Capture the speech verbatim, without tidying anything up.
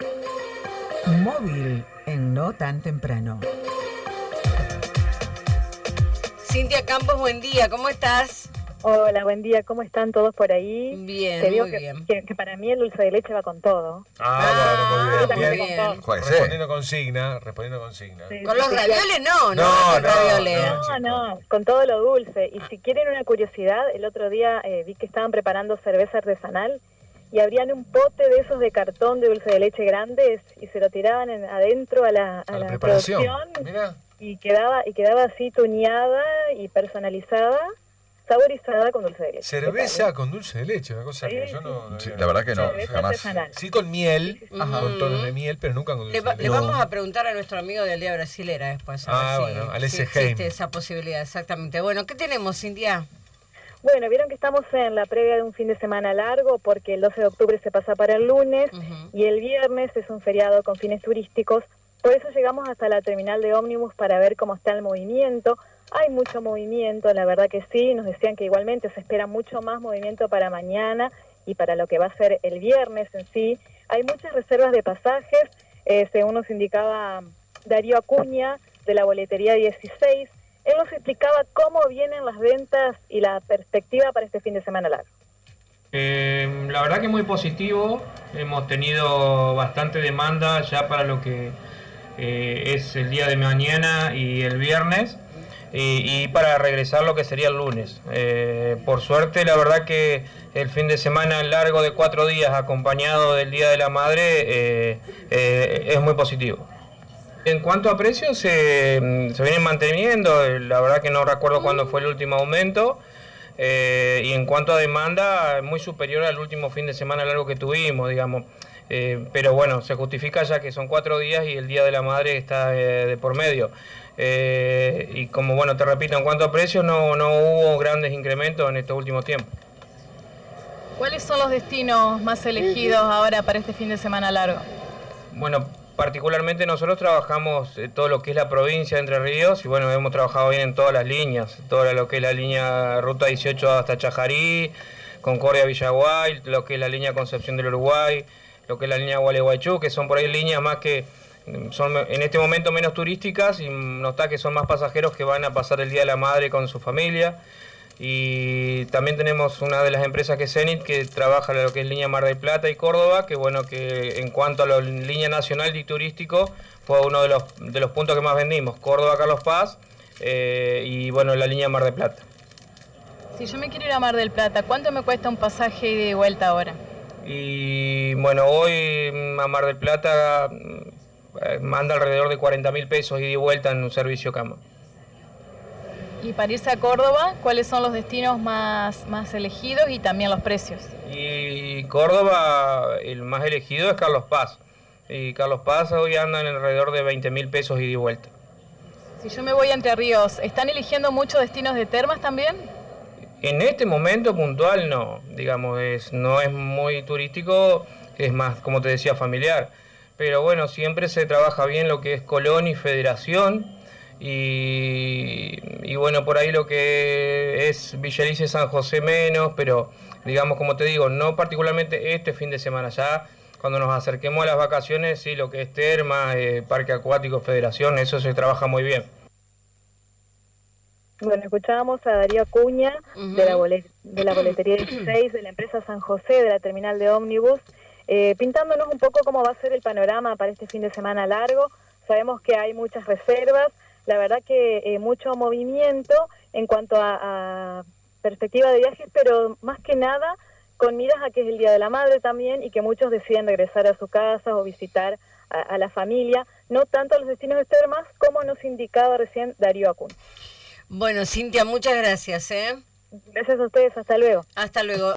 Móvil en No Tan Temprano. Cintia Campos, buen día, ¿cómo estás? Hola, buen día, ¿cómo están todos por ahí? Bien, Te digo muy que, bien. Que, que para mí el dulce de leche va con todo. Ah, bueno, muy bien. muy bien. Bien. Respondiendo consigna, respondiendo consigna. Sí, ¿Con sí, los sí, ravioles no? No, No, con no, ravioles. no. No, chicos. no, con todo lo dulce. Y si quieren una curiosidad, el otro día eh, vi que estaban preparando cerveza artesanal y abrían un pote de esos de cartón de dulce de leche grandes y se lo tiraban en, adentro a la, a A la la preparación. producción Mirá. y quedaba y quedaba así tuñada y personalizada, saborizada con dulce de leche. Cerveza con dulce de leche, una cosa que Sí, yo no... no Sí, había- la verdad que no, Cerveza jamás. artesanal. Sí con miel, Ajá. con tonos de miel, pero nunca con Le, dulce va- de le leche. vamos a preguntar a nuestro amigo del Día Brasilera después. A Ah, ver si, bueno, al si S. existe Heim. esa posibilidad, exactamente. Bueno, ¿qué tenemos, Cintia? Bueno, vieron que estamos en la previa de un fin de semana largo porque el doce de octubre se pasa para el lunes Ujú. y el viernes es un feriado con fines turísticos. Por eso llegamos hasta la terminal de ómnibus para ver cómo está el movimiento. Hay mucho movimiento, la verdad que sí. Nos decían que igualmente se espera mucho más movimiento para mañana y para lo que va a ser el viernes en sí. Hay muchas reservas de pasajes, eh, según nos indicaba Darío Acuña de la boletería dieciséis. Él nos explicaba cómo vienen las ventas y la perspectiva para este fin de semana largo. Eh, la verdad que muy positivo, hemos tenido bastante demanda ya para lo que eh, es el día de mañana y el viernes y, y para regresar lo que sería el lunes. Eh, por suerte, la verdad que el fin de semana largo de cuatro días acompañado del Día de la Madre eh, eh, es muy positivo. En cuanto a precios, eh, se vienen manteniendo, la verdad que no recuerdo cuándo fue el último aumento, eh, y en cuanto a demanda, muy superior al último fin de semana largo que tuvimos, digamos. Eh, pero bueno, se justifica ya que son cuatro días y el Día de la Madre está eh, de por medio. Eh, y como bueno, te repito, en cuanto a precios, no, no hubo grandes incrementos en estos últimos tiempos. ¿Cuáles son los destinos más elegidos ahora para este fin de semana largo? Bueno, particularmente nosotros trabajamos eh, todo lo que es la provincia de Entre Ríos y bueno, hemos trabajado bien en todas las líneas, toda lo que es la línea Ruta dieciocho hasta Chajarí, Concordia Villaguay, lo que es la línea Concepción del Uruguay, lo que es la línea Gualeguaychú, que son por ahí líneas más que mm, son en este momento menos turísticas y nota que son más pasajeros que van a pasar el Día de la Madre con su familia. Y también tenemos una de las empresas que es Zenit, que trabaja lo que es línea Mar del Plata y Córdoba, que bueno, que en cuanto a la línea nacional y turístico fue uno de los, de los puntos que más vendimos, Córdoba Carlos Paz eh, y bueno, la línea Mar del Plata. Si yo me quiero ir a Mar del Plata, ¿cuánto me cuesta un pasaje ida y de vuelta ahora? Y bueno, hoy mm, a Mar del Plata mm, manda alrededor de cuarenta mil pesos ida y vuelta en un servicio cama. Y para irse a Córdoba, ¿cuáles son los destinos más, más elegidos y también los precios? Y Córdoba, el más elegido es Carlos Paz. Y Carlos Paz hoy anda en alrededor de veinte mil pesos ida y vuelta. Si yo me voy a Entre Ríos, ¿están eligiendo muchos destinos de termas también? En este momento puntual no, digamos, es, no es muy turístico, es más, como te decía, familiar. Pero bueno, siempre se trabaja bien lo que es Colón y Federación. Y, y bueno, por ahí lo que es Villa Alicia y San José menos, pero digamos, como te digo, no particularmente este fin de semana, ya cuando nos acerquemos a las vacaciones, sí, lo que es terma, eh, parque acuático, Federación, eso se trabaja muy bien. Bueno, escuchábamos a Darío Acuña Ujú. de, la bolet- de la boletería dieciséis, de la empresa San José, de la terminal de ómnibus, eh, pintándonos un poco cómo va a ser el panorama para este fin de semana largo. Sabemos que hay muchas reservas, la verdad que eh, mucho movimiento en cuanto a, a perspectiva de viajes, pero más que nada con miras a que es el Día de la Madre también y que muchos deciden regresar a su casa o visitar a, a la familia, no tanto a los destinos de termas como nos indicaba recién Darío Acuña. Bueno, Cintia, muchas gracias, ¿eh? Gracias a ustedes, hasta luego. Hasta luego.